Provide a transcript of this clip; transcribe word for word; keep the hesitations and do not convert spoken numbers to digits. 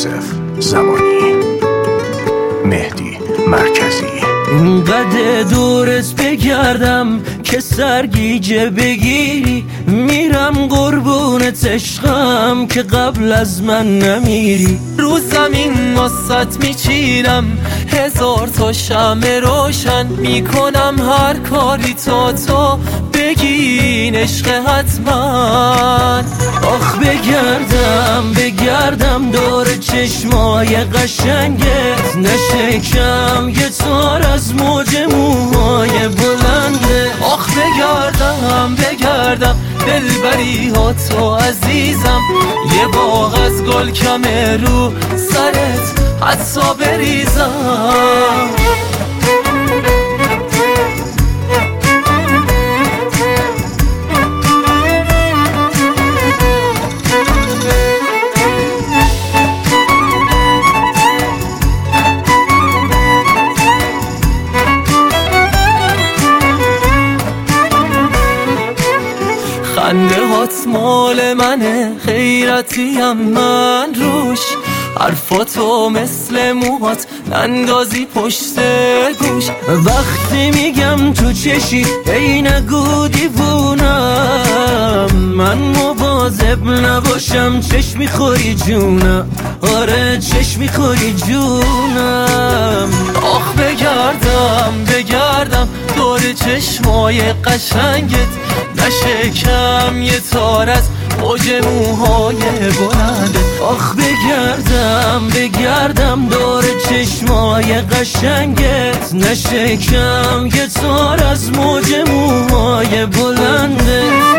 یوسف زمانی، مهدی مرکزی. اینقدر دورت بگردم که سرگیجه بگیری، میرم قربونت عشقم که قبل از من نمیری. رو زمین واسط میچینم هزار تا شمع روشن، میکنم هر کاری تا تو بگین عشق حتما. آخ بگردم بگردم دور چشمای قشنگت، نشکم یه تار از موج موهای بلنده. آخ بگردم بگردم دلبری ها تو عزیزم، یه باغ از گل کمه رو سرت حتی بریزم. خنده هات مال منه، خیرتیم من روش، حرفاتو مثل موهات نندازی پشت گوش. وقتی میگم تو چشی ای نگو دیوونم، من مواظب نباشم چشم میخوری جونم، آره چشم میخوری جونم. آخ بگردم بگردم دور چشمای قشنگت، نشکم یه تار از موج موهای بلنده. آخ بگردم بگردم دور چشمای قشنگت، نشکم یه تار از موج موهای بلنده.